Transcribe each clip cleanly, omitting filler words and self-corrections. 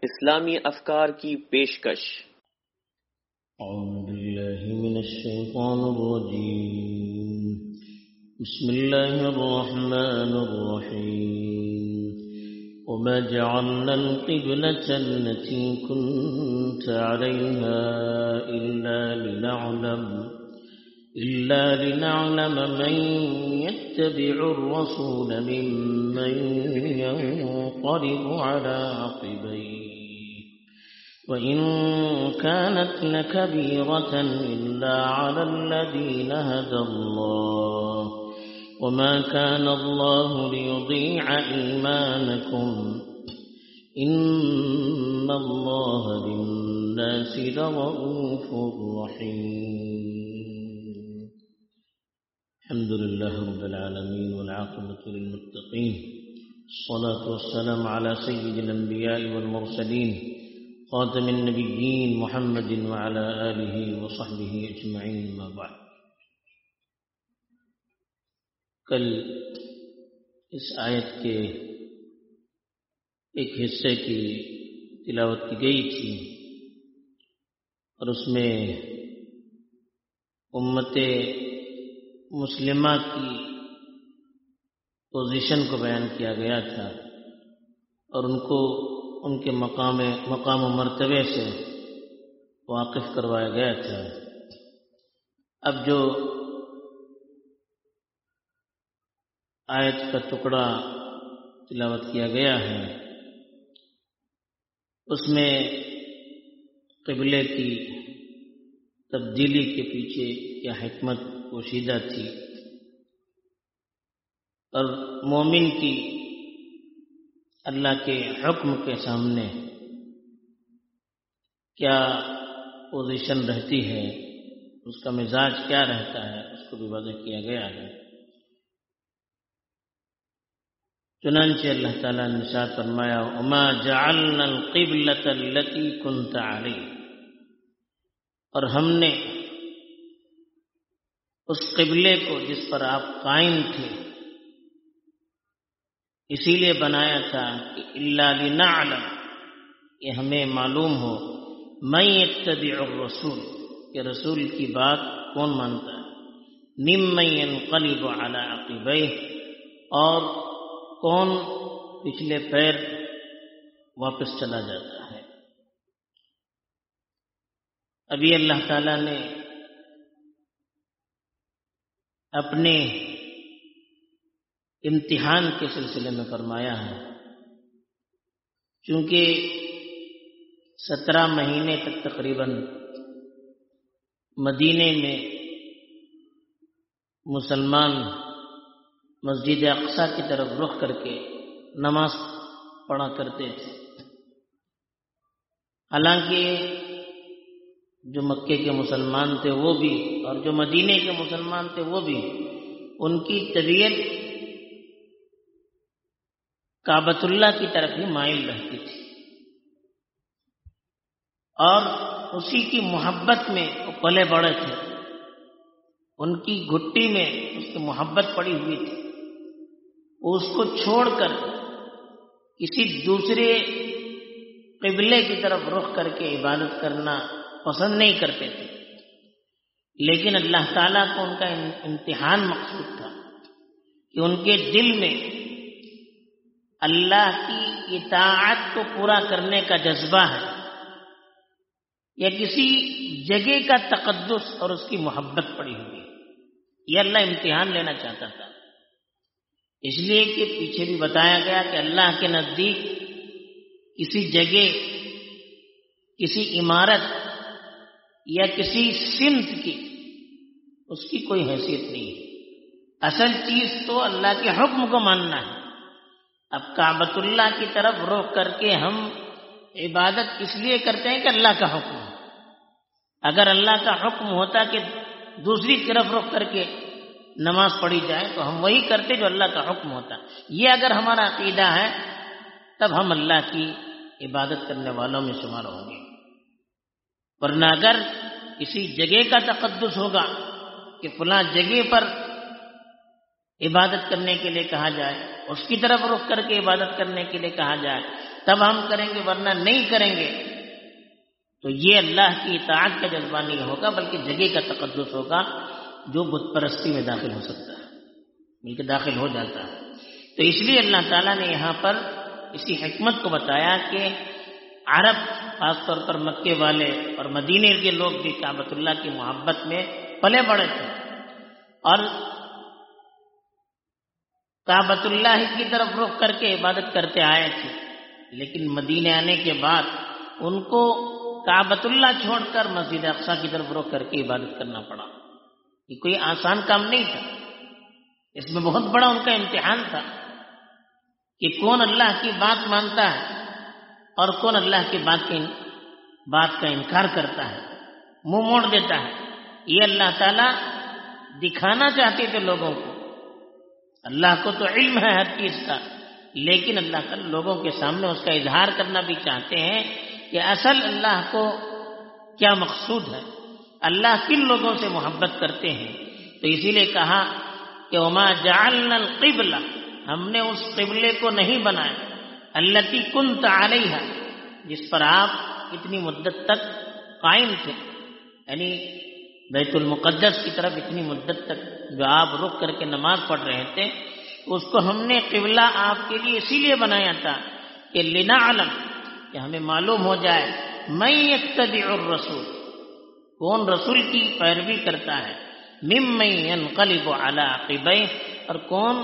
اسلامی افکار کی پیشکش۔ اعوذ باللہ من الشیطان الرجیم، بسم اللہ الرحمن الرحیم، وما جعلنا القبلة التي كنت عليها إلا لنعلم من يتبع الرسول ممن ينقلب على عقبيه وإن كانت لكبيرة إلا على الذين هدى الله وما كان الله ليضيع إيمانكم إن الله بالناس لرؤوف رحيم۔ الحمد لله رب العالمين والعاقبة للمتقين، الصلاة والسلام على سيد الأنبياء والمرسلين خاتم النبيين محمد وعلى آله وصحبه أجمعين، ما بعد۔ کل اس آیت کے ایک حصے کی تلاوت کی گئی تھی اور اس میں امت مسلمہ کی پوزیشن کو بیان کیا گیا تھا اور ان کو ان کے مقام و مرتبے سے واقف کروایا گیا تھا۔ اب جو آیت کا ٹکڑا تلاوت کیا گیا ہے اس میں قبلے کی تبدیلی کے پیچھے کیا حکمت پوشیدہ تھی اور مومن کی اللہ کے حکم کے سامنے کیا پوزیشن رہتی ہے، اس کا مزاج کیا رہتا ہے، اس کو بھی واضح کیا گیا ہے۔ چنانچہ اللہ تعالیٰ نے ارشاد فرمایا وما جعلنا القبلة التي كنت عليه، اور ہم نے اس قبلے کو جس پر آپ قائم تھے اسی لیے بنایا تھا کہ الا لنعلم، یہ ہمیں معلوم ہو، من یتبع الرسول، کہ رسول کی بات کون مانتا ہے، ممن ينقلب على عقبیہ، اور کون پچھلے پیر واپس چلا جاتا ہے۔ ابھی اللہ تعالیٰ نے اپنے امتحان کے سلسلے میں فرمایا ہے، چونکہ 17 مہینے تک تقریباً مدینے میں مسلمان مسجد اقصی کی طرف رخ کر کے نماز پڑھا کرتے تھے، حالانکہ جو مکے کے مسلمان تھے وہ بھی اور جو مدینے کے مسلمان تھے وہ بھی، ان کی طبیعت کعبۃ اللہ کی طرف ہی مائل رہتی تھی اور اسی کی محبت میں وہ پلے بڑے تھے، ان کی گھٹی میں اس کی محبت پڑی ہوئی تھی، وہ اس کو چھوڑ کر کسی دوسرے قبلے کی طرف رخ کر کے عبادت کرنا پسند نہیں کرتے تھے۔ لیکن اللہ تعالیٰ کو ان کا امتحان مقصود تھا کہ ان کے دل میں اللہ کی اطاعت کو پورا کرنے کا جذبہ ہے یا کسی جگہ کا تقدس اور اس کی محبت پڑی ہوئی ہے، یہ اللہ امتحان لینا چاہتا تھا۔ اس لیے کہ پیچھے بھی بتایا گیا کہ اللہ کے نزدیک کسی جگہ، کسی عمارت یا کسی سمت کی اس کی کوئی حیثیت نہیں ہے، اصل چیز تو اللہ کے حکم کو ماننا ہے۔ اب کعبۃ اللہ کی طرف رخ کر کے ہم عبادت اس لیے کرتے ہیں کہ اللہ کا حکم ہے، اگر اللہ کا حکم ہوتا کہ دوسری طرف رخ کر کے نماز پڑھی جائے تو ہم وہی کرتے جو اللہ کا حکم ہوتا، یہ اگر ہمارا عقیدہ ہے تب ہم اللہ کی عبادت کرنے والوں میں شمار ہوں گے۔ ورنہ اگر کسی جگہ کا تقدس ہوگا کہ فلاں جگہ پر عبادت کرنے کے لیے کہا جائے، اس کی طرف رخ کر کے عبادت کرنے کے لیے کہا جائے، تب ہم کریں گے ورنہ نہیں کریں گے، تو یہ اللہ کی اطاعت کا جذبہ نہیں ہوگا، بلکہ جگہ کا تقدس ہوگا جو بت پرستی میں داخل ہو سکتا ہے، بلکہ داخل ہو جاتا ہے۔ تو اس لیے اللہ تعالیٰ نے یہاں پر اسی حکمت کو بتایا کہ عرب خاص طور پر مکے والے اور مدینے کے لوگ بھی کعبۃ اللہ کی محبت میں پلے بڑے تھے اور کعبۃ اللہ کی طرف رخ کر کے عبادت کرتے آئے تھے، لیکن مدینے آنے کے بعد ان کو کعبۃ اللہ چھوڑ کر مسجد اقصیٰ کی طرف رخ کر کے عبادت کرنا پڑا۔ یہ کوئی آسان کام نہیں تھا، اس میں بہت بڑا ان کا امتحان تھا کہ کون اللہ کی بات مانتا ہے اور کون اللہ کی بات کا انکار کرتا ہے، منہ موڑ دیتا ہے۔ یہ اللہ تعالیٰ دکھانا چاہتے تھے لوگوں کو، اللہ کو تو علم ہے ہر چیز کا، لیکن اللہ تعالیٰ لوگوں کے سامنے اس کا اظہار کرنا بھی چاہتے ہیں کہ اصل اللہ کو کیا مقصود ہے، اللہ کن لوگوں سے محبت کرتے ہیں۔ تو اسی لیے کہا کہ وما جعلنا القبلہ، ہم نے اس قبلے کو نہیں بنایا، التی کنت علیہا، جس پر آپ اتنی مدت تک قائم تھے، یعنی بیت المقدس کی طرف اتنی مدت تک جو آپ رک کر کے نماز پڑھ رہے تھے، اس کو ہم نے قبلہ آپ کے لیے اسی لیے بنایا تھا کہ لنعلم، کہ ہمیں معلوم ہو جائے من یتبع الرسول، کون رسول کی پیروی کرتا ہے، ممن ينقلب على عقبیہ، اور کون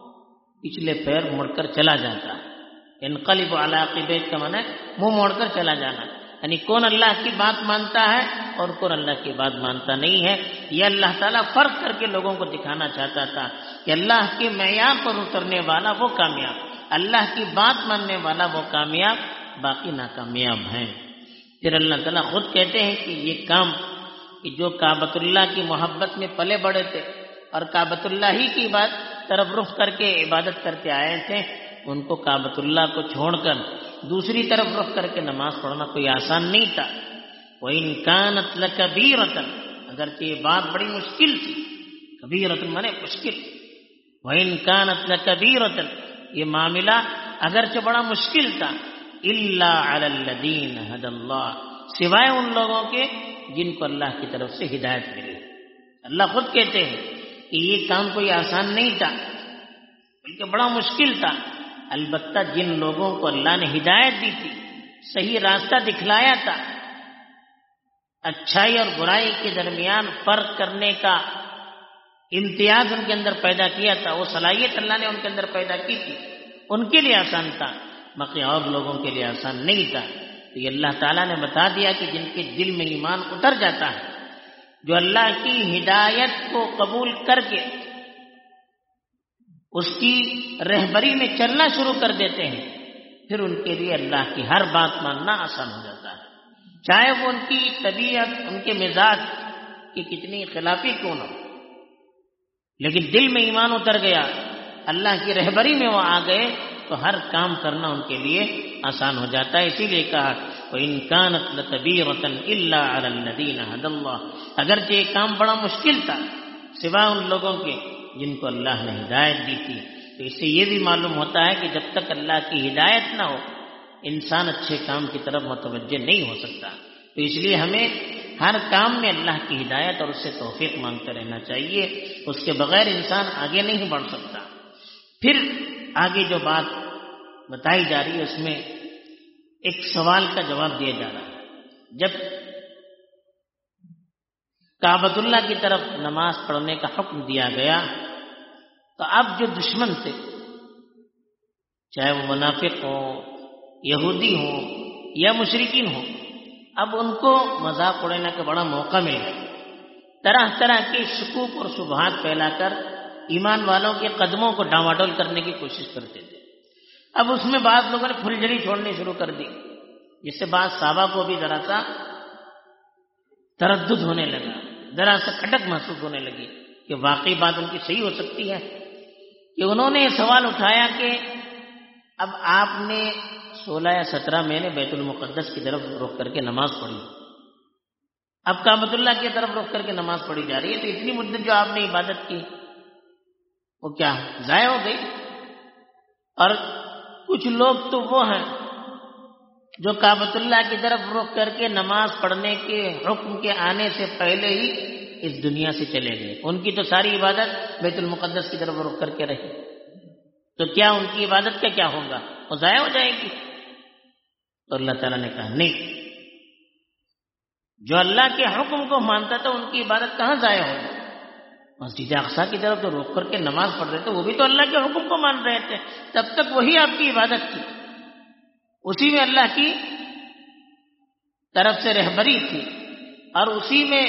پچھلے پیر مڑ کر چلا جاتا ہے۔ انقلب علی عقبیہ کا معنی منہ موڑ کر چلا جانا، یعنی کون اللہ کی بات مانتا ہے اور کون اللہ کی بات مانتا نہیں ہے۔ یہ اللہ تعالیٰ فرق کر کے لوگوں کو دکھانا چاہتا تھا کہ اللہ کے معیار پر اترنے والا وہ کامیاب، اللہ کی بات ماننے والا وہ کامیاب، باقی ناکامیاب ہیں۔ پھر اللہ تعالیٰ خود کہتے ہیں کہ یہ کام کہ جو کعبۃ اللہ کی محبت میں پلے بڑے تھے اور کعبۃ اللہ ہی کی طرف رخ کر کے عبادت کرتے آئے تھے، ان کو کعبۃ اللہ کو چھوڑ کر دوسری طرف رخ کر کے نماز پڑھنا کوئی آسان نہیں تھا۔ وَإِن كَانَتْ لَكَبِيرَةً، اگرچہ یہ بات بڑی مشکل تھی، کبیرۃ مانے مشکل، وَإِن كَانَتْ لَكَبِيرَةً، یہ معاملہ اگرچہ بڑا مشکل تھا، إِلَّا عَلَى الَّذِينَ هَدَى اللَّهُ، سوائے ان لوگوں کے جن کو اللہ کی طرف سے ہدایت ملی۔ اللہ خود کہتے ہیں کہ یہ کام کوئی آسان نہیں تھا بلکہ بڑا مشکل تھا، البتہ جن لوگوں کو اللہ نے ہدایت دی تھی، صحیح راستہ دکھلایا تھا، اچھائی اور برائی کے درمیان فرق کرنے کا امتیاز ان کے اندر پیدا کیا تھا، وہ صلاحیت اللہ نے ان کے اندر پیدا کی تھی، ان کے لیے آسان تھا، باقی اور لوگوں کے لیے آسان نہیں تھا۔ تو یہ اللہ تعالیٰ نے بتا دیا کہ جن کے دل میں ایمان اتر جاتا ہے، جو اللہ کی ہدایت کو قبول کر کے اس کی رہبری میں چلنا شروع کر دیتے ہیں، پھر ان کے لیے اللہ کی ہر بات ماننا آسان ہو جاتا ہے، چاہے وہ ان کی طبیعت، ان کے مزاج کی کتنی خلافی کیوں نہ ہو، لیکن دل میں ایمان اتر گیا، اللہ کی رہبری میں وہ آ گئے، تو ہر کام کرنا ان کے لیے آسان ہو جاتا ہے۔ اسی لیے کہا وَإِن كَانَتْ لَكَبِيرَةً إِلَّا عَلَى الَّذِينَ هَدَى اللَّهُ، اگرچہ یہ کام بڑا مشکل تھا سوائے ان لوگوں کے جن کو اللہ نے ہدایت دی تھی۔ تو اس سے یہ بھی معلوم ہوتا ہے کہ جب تک اللہ کی ہدایت نہ ہو انسان اچھے کام کی طرف متوجہ نہیں ہو سکتا۔ تو اس لیے ہمیں ہر کام میں اللہ کی ہدایت اور اس سے توفیق مانگتے رہنا چاہیے، اس کے بغیر انسان آگے نہیں بڑھ سکتا۔ پھر آگے جو بات بتائی جا رہی ہے اس میں ایک سوال کا جواب دیا جا رہا ہے۔ جب کعبۃ اللہ کی طرف نماز پڑھنے کا حکم دیا گیا تو اب جو دشمن تھے، چاہے وہ منافق ہوں، یہودی ہوں یا مشرکین ہوں، اب ان کو مذاق اڑانے کا بڑا موقع مل گیا، طرح طرح کے شکوک اور شبہات پھیلا کر ایمان والوں کے قدموں کو ڈاواڈول کرنے کی کوشش کرتے تھے۔ اب اس میں بعض لوگوں نے پھلجھڑی چھوڑنی شروع کر دی، جس سے بعض صحابہ کو بھی ذرا سا تردد ہونے لگا، ذرا سا کھٹک محسوس ہونے لگی کہ واقعی بات ان کی صحیح ہو سکتی ہے، کہ انہوں نے یہ سوال اٹھایا کہ اب آپ نے 16 یا 17 مہینے بیت المقدس کی طرف رخ کر کے نماز پڑھی، اب کعبۃ اللہ کی طرف رخ کر کے نماز پڑھی جا رہی ہے، تو اتنی مدت جو آپ نے عبادت کی وہ کیا ضائع ہو گئی؟ اور کچھ لوگ تو وہ ہیں جو کعبۃ اللہ کی طرف رخ کر کے نماز پڑھنے کے حکم کے آنے سے پہلے ہی اس دنیا سے چلے گئے، ان کی تو ساری عبادت بیت المقدس کی طرف رخ کر کے رہی، تو کیا ان کی عبادت کا کیا ہوگا؟ وہ ضائع ہو جائے گی۔ تو اللہ تعالیٰ نے کہا نہیں، جو اللہ کے حکم کو مانتا تھا ان کی عبادت کہاں ضائع ہوگی؟ مسجد اقصی کی طرف تو رک کر کے نماز پڑھ رہے تھے، وہ بھی تو اللہ کے حکم کو مان رہے تھے، تب تک وہی آپ کی عبادت تھی، اسی میں اللہ کی طرف سے رہبری تھی اور اسی میں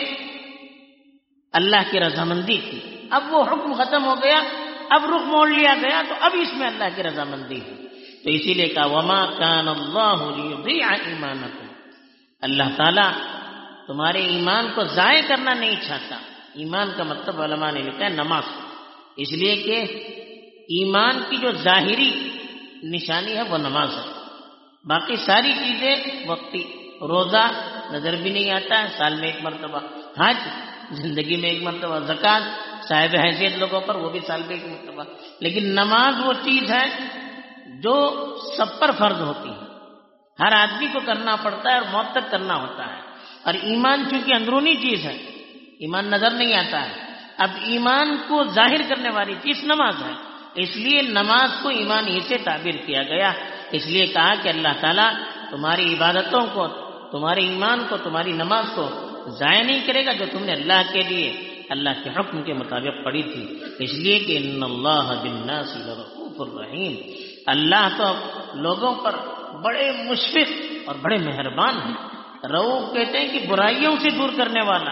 اللہ کی رضامندی تھی۔ اب وہ حکم ختم ہو گیا، اب رخ موڑ لیا گیا، تو اب اس میں اللہ کی رضامندی ہے۔ تو اسی لیے کہا وما کان اللہ لیضیع ایمانکم، اللہ تعالیٰ تمہارے ایمان کو ضائع کرنا نہیں چاہتا۔ ایمان کا مطلب علماء نے لکھا ہے نماز، اس لیے کہ ایمان کی جو ظاہری نشانی ہے وہ نماز ہے، باقی ساری چیزیں وقتی، روزہ نظر بھی نہیں آتا ہے، سال میں ایک مرتبہ، حج زندگی میں ایک مرتبہ، زکوٰۃ صاحب حیثیت لوگوں پر وہ بھی سال میں ایک مرتبہ، لیکن نماز وہ چیز ہے جو سب پر فرض ہوتی ہے، ہر آدمی کو کرنا پڑتا ہے اور موت تک کرنا ہوتا ہے۔ اور ایمان چونکہ اندرونی چیز ہے، ایمان نظر نہیں آتا ہے، اب ایمان کو ظاہر کرنے والی چیز نماز ہے، اس لیے نماز کو ایمان ہی سے تعبیر کیا گیا۔ اس لیے کہا کہ اللہ تعالیٰ تمہاری عبادتوں کو، تمہارے ایمان کو، تمہاری نماز کو ضائع نہیں کرے گا جو تم نے اللہ کے لیے، اللہ کے حکم کے مطابق پڑھی تھی، اس لیے کہ ان اللہ بالناس لرؤوف الرحیم، اللہ تو لوگوں پر بڑے مشفق اور بڑے مہربان ہیں۔ رؤوف کہتے ہیں کہ برائیوں سے دور کرنے والا،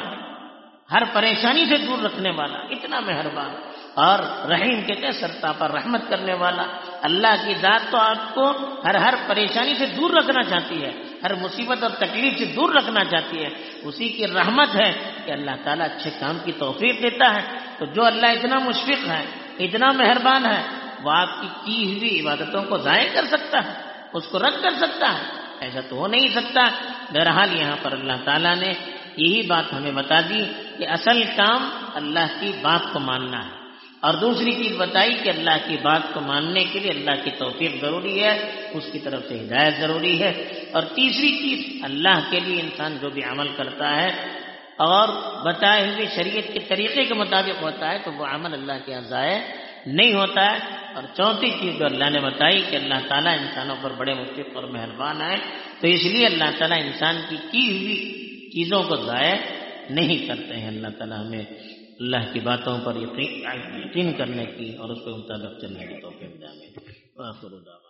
ہر پریشانی سے دور رکھنے والا، اتنا مہربان، اور رحیم کہتے ہیں سرتاپا رحمت کرنے والا۔ اللہ کی ذات تو آپ کو ہر پریشانی سے دور رکھنا چاہتی ہے، ہر مصیبت اور تکلیف سے دور رکھنا چاہتی ہے، اسی کی رحمت ہے کہ اللہ تعالیٰ اچھے کام کی توفیق دیتا ہے۔ تو جو اللہ اتنا مشفق ہے، اتنا مہربان ہے، وہ آپ کی ہوئی عبادتوں کو ضائع کر سکتا ہے، اس کو رد کر سکتا ہے؟ ایسا تو ہو نہیں سکتا۔ بہرحال یہاں پر اللہ تعالیٰ نے یہی بات ہمیں بتا دی کہ اصل کام اللہ کی بات کو ماننا ہے، اور دوسری چیز بتائی کہ اللہ کی بات کو ماننے کے لیے اللہ کی توفیق ضروری ہے، اس کی طرف سے ہدایت ضروری ہے، اور تیسری چیز اللہ کے لیے انسان جو بھی عمل کرتا ہے اور بتائے ہوئے شریعت کے طریقے کے مطابق ہوتا ہے تو وہ عمل اللہ کے یہاں ضائع نہیں ہوتا ہے۔ اور چوتھی چیز جو اللہ نے بتائی کہ اللہ تعالیٰ انسانوں پر بڑے مشفق اور مہربان ہے، تو اس لیے اللہ تعالیٰ انسان کی ہوئی چیزوں کو ضائع نہیں کرتے ہیں۔ اللہ تعالیٰ ہمیں اللہ کی باتوں پر یقین کرنے کی اور اس کے مطابق چلنے کی توفیق دے۔